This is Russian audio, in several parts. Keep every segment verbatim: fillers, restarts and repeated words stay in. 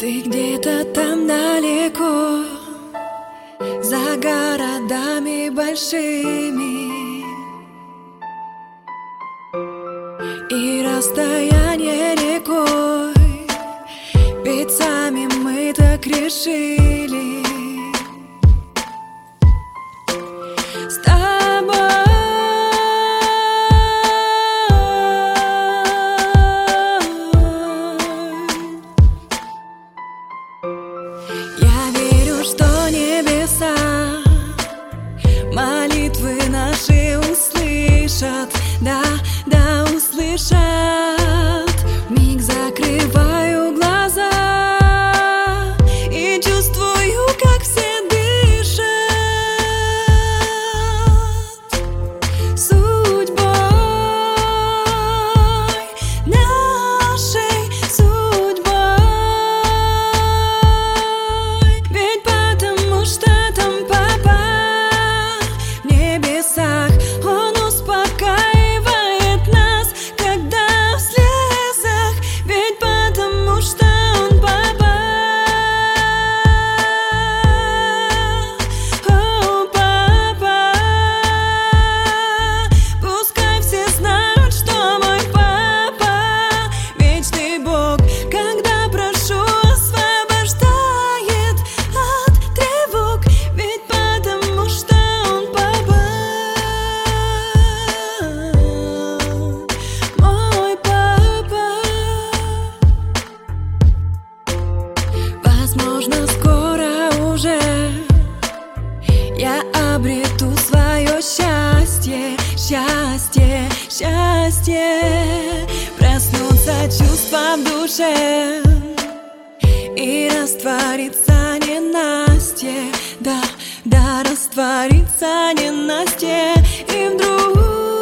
Ты где-то там далеко, за городами большими, и расстояние рекой, ведь сами мы так решили. С тобой я верю, что небеса молитвы наши услышат, да, да, услышат. Миг закрываю глаза и чувствую, как все дышат судьбой нашей, судьбой. Ведь потому что там папа в небесах, он успокаивает нас, когда в слезах. Ведь потому что он папа, о, папа. Пускай все знают, что мой папа вечный Бог, когда прошу, освобождает от тревог. Ведь потому что он папа, мой папа. Возможно, скоро уже я обрету свое счастье, счастье, счастье. Проснутся чувства в душе и растворится ненастье, да, да, растворится ненастье. И вдруг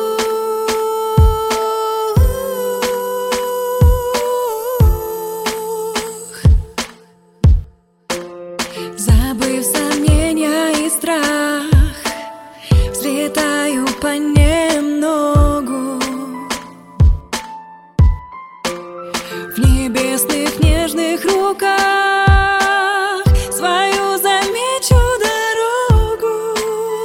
забыв сомнения и страх, взлетаю понемногу в небесных нежных руках. Свою замечу дорогу,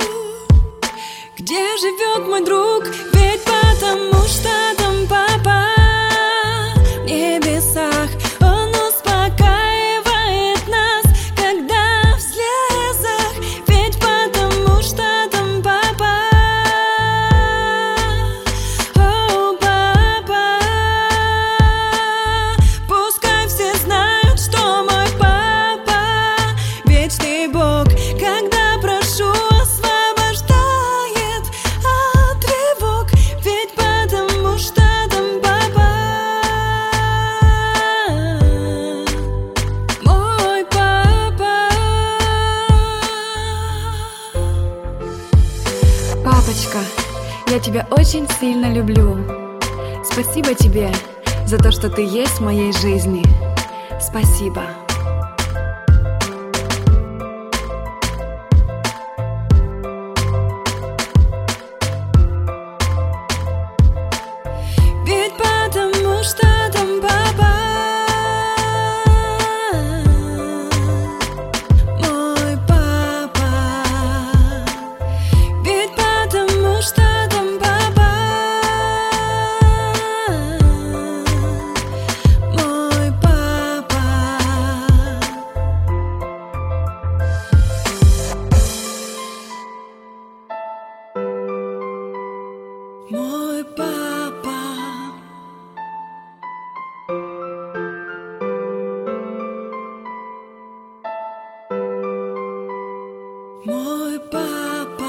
где живет мой друг. Ведь потому что там папа в небесах, он успокаивает нас, когда в слезах. Ведь потому что там папа, о, папа. Пускай все знают, что мой папа вечный Бог, когда прошу, освобождает от тревог. Ведь потому что там папа, мой папа. Папочка, я тебя очень сильно люблю. Спасибо тебе за то, что ты есть в моей жизни. Спасибо. Ведь потому что там папа, мой папа. Ведь потому что там папа, мой папа. Мой папа, мой папа.